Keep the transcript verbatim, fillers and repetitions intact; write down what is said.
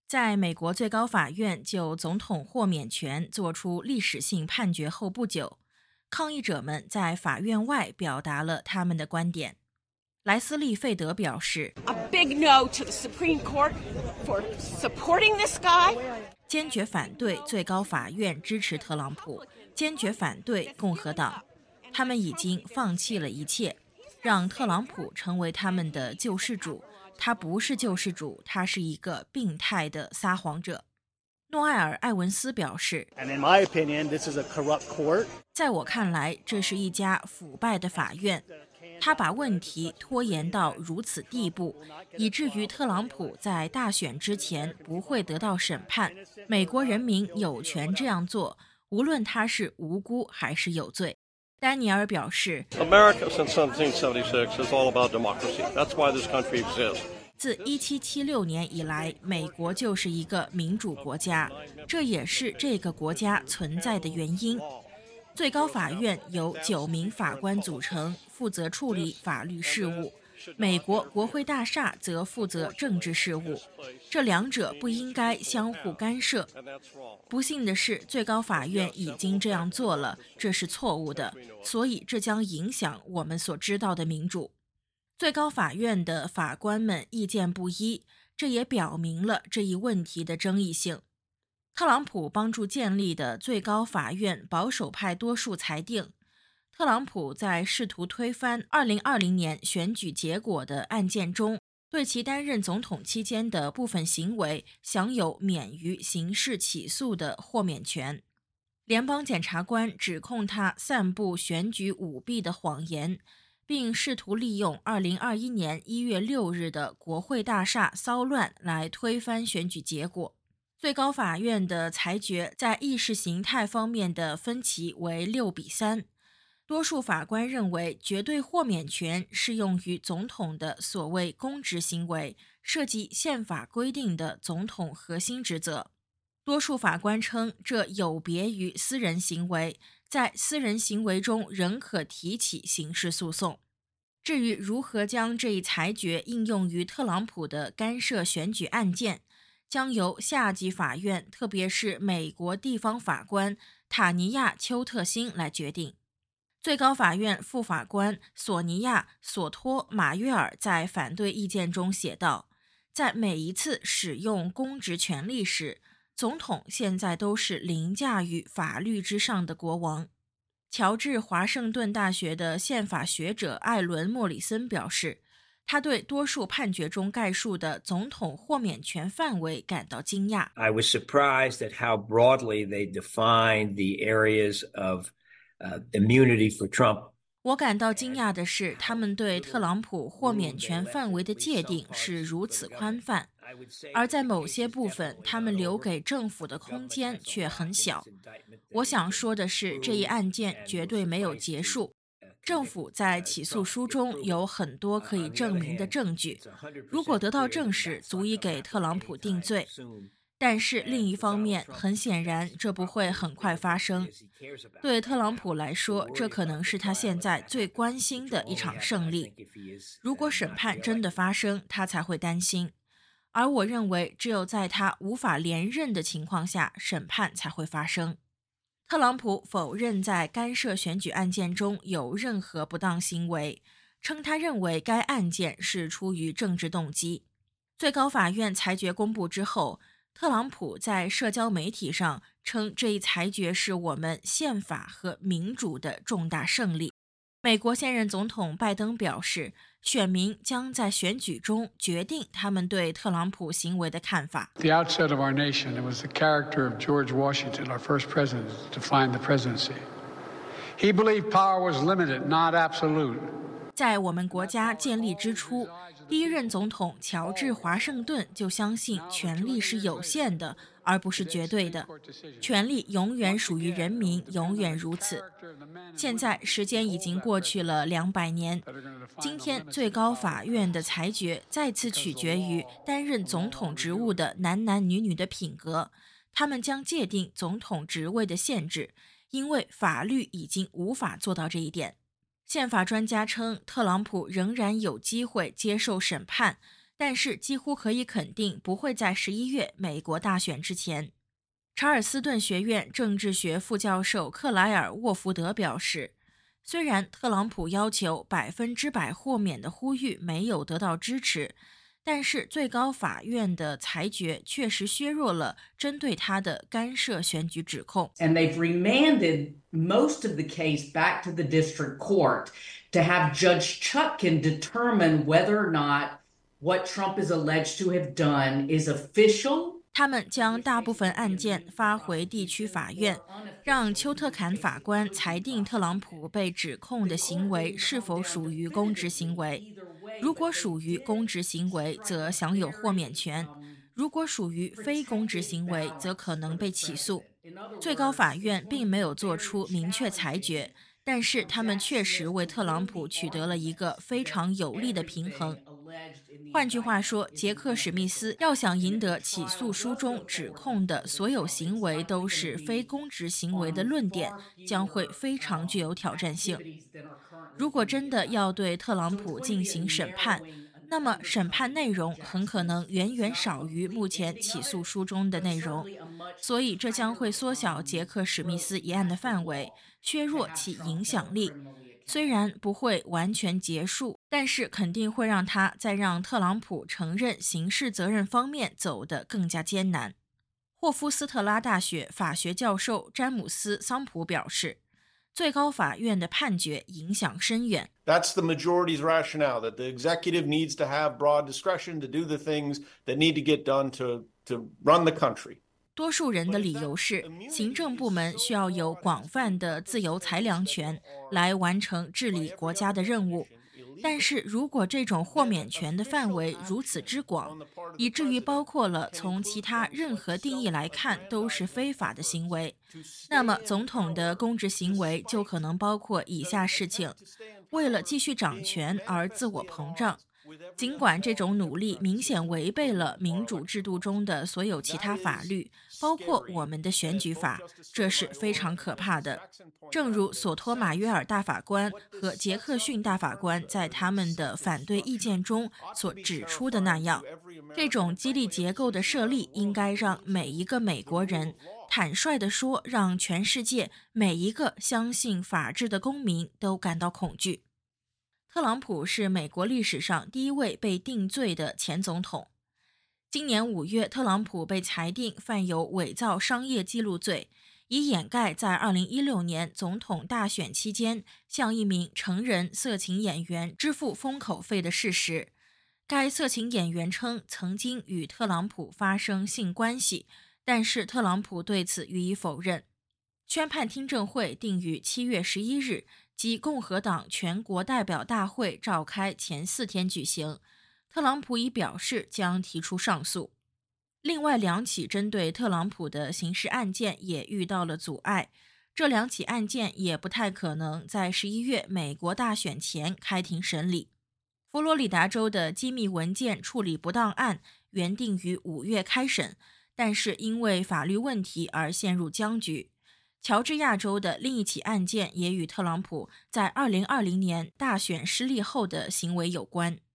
在美国最高法院就总统豁免权作出历史性判决后不久，抗议者们在法院外表达了他们的观点。莱斯利·费德表示 A big no to the Supreme Court for supporting this guy. 坚决反对最高法院支持特朗普，坚决反对共和党。他们已经放弃了一切，让特朗普成为他们的救世主。他不是救世主，他是一个病态的撒谎者。诺埃尔·艾文斯表示 And in my opinion, this is a corrupt court. 在我看来，这是一家腐败的法院。他把问题拖延到如此地步，以至于特朗普在大选之前不会得到审判。美国人民有权这样做，无论他是无辜还是有罪。丹尼尔表示 America since seventeen seventy-six is all about democracy. That's why this country exists. 自一七七六年以来，美国就是一个民主国家，这也是这个国家存在的原因。最高法院由九名法官组成，负责处理法律事务。美国国会大厦则负责政治事务，这两者不应该相互干涉。不幸的是，最高法院已经这样做了，这是错误的，所以这将影响我们所知道的民主。最高法院的法官们意见不一，这也表明了这一问题的争议性。特朗普帮助建立的最高法院保守派多数裁定，特朗普在试图推翻二零二零年选举结果的案件中，对其担任总统期间的部分行为享有免于刑事起诉的豁免权。联邦检察官指控他散布选举舞弊的谎言，并试图利用二零二一年一月六日的国会大厦骚乱来推翻选举结果。最高法院的裁决在意识形态方面的分歧为六比三。多数法官认为绝对豁免权适用于总统的所谓公职行为，涉及宪法规定的总统核心职责。多数法官称这有别于私人行为，在私人行为中仍可提起刑事诉讼。至于如何将这一裁决应用于特朗普的干涉选举案件，将由下级法院，特别是美国地方法官塔尼亚·丘特辛来决定。最高法院副法官索尼娅·索托马约尔在反对意见中写道，在每一次使用公职权力时，总统现在都是凌驾于法律之上的国王。乔治华盛顿大学的宪法学者艾伦·莫里森表示，他对多数判决中概述的总统豁免权范围感到惊讶。 I was surprised at how broadly they defined the areas of uh, immunity for Trump. 我感到惊讶的是，他们对特朗普豁免权范围的界定是如此宽泛，而在某些部分，他们留给政府的空间却很小。我想说的是，这一案件绝对没有结束。政府在起诉书中有很多可以证明的证据，如果得到证实，足以给特朗普定罪。但是另一方面，很显然这不会很快发生。对特朗普来说，这可能是他现在最关心的一场胜利。如果审判真的发生，他才会担心。而我认为，只有在他无法连任的情况下，审判才会发生。特朗普否认在干涉选举案件中有任何不当行为，称他认为该案件是出于政治动机。最高法院裁决公布之后，特朗普在社交媒体上称这一裁决是我们宪法和民主的重大胜利。美国现任总统拜登表示，选民将在选举中决定他们对特朗普行为的看法。 At the outset of our nation, it was the character of George Washington, our first president, to define the presidency. He believed power was limited, not absolute. 在我们国家建立之初，第一任总统乔治·华盛顿就相信权力是有限的，而不是绝对的。权力永远属于人民，永远如此。现在时间已经过去了两百年，今天最高法院的裁决再次取决于担任总统职务的男男女女的品格，他们将界定总统职位的限制，因为法律已经无法做到这一点。宪法专家称，特朗普仍然有机会接受审判， 但是几乎可以肯定不会在十一月美国大选之前。查尔斯顿学院政治学副教授克莱尔·沃福德表示，虽然特朗普要求百分之百豁免的呼吁没有得到支持，但是最高法院的裁决确实削弱了针对他的干涉选举指控。 And they've remanded most of the case back to the district court to have Judge Chutkan determine whether or not what Trump is alleged to have done is official. 他们将大部分案件发回地区法院，让丘特坎法官裁定特朗普被指控的行为是否属于公职行为。如果属于公职行为，则享有豁免权；如果属于非公职行为，则可能被起诉。最高法院并没有做出明确裁决，但是他们确实为特朗普取得了一个非常有利的平衡。换句话说，杰克·史密斯要想赢得起诉书中指控的所有行为都是非公职行为的论点，将会非常具有挑战性。如果真的要对特朗普进行审判，那么审判内容很可能远远少于目前起诉书中的内容，所以这将会缩小杰克·史密斯一案的范围，削弱其影响力。虽然不会完全结束，但是肯定会让他在让特朗普承认刑事责任方面走得更加艰难。霍夫斯特拉大学法学教授詹姆斯·桑普表示，最高法院的判决影响深远。 That's the majority's rationale, that the executive needs to have broad discretion to do the things that need to get done to, to run the country. 多数人的理由是，行政部门需要有广泛的自由裁量权来完成治理国家的任务。但是如果这种豁免权的范围如此之广，以至于包括了从其他任何定义来看都是非法的行为，那么总统的公职行为就可能包括以下事情：为了继续掌权而自我膨胀。尽管这种努力明显违背了民主制度中的所有其他法律，包括我们的选举法，这是非常可怕的。正如索托马约尔大法官和杰克逊大法官在他们的反对意见中所指出的那样，这种激励结构的设立应该让每一个美国人，坦率地说，让全世界每一个相信法治的公民都感到恐惧。特朗普是美国历史上第一位被定罪的前总统。今年五月，特朗普被裁定犯有伪造商业记录罪，以掩盖在二零一六年总统大选期间向一名成人色情演员支付封口费的事实。该色情演员称曾经与特朗普发生性关系，但是特朗普对此予以否认。宣判听证会定于七月十一日，即共和党全国代表大会召开前四天举行。特朗普已表示将提出上诉。另外两起针对特朗普的刑事案件也遇到了阻碍，这两起案件也不太可能在十一月美国大选前开庭审理。佛罗里达州的机密文件处理不当案原定于五月开审，但是因为法律问题而陷入僵局。乔治亚州的另一起案件也与特朗普在二零二零年大选失利后的行为有关。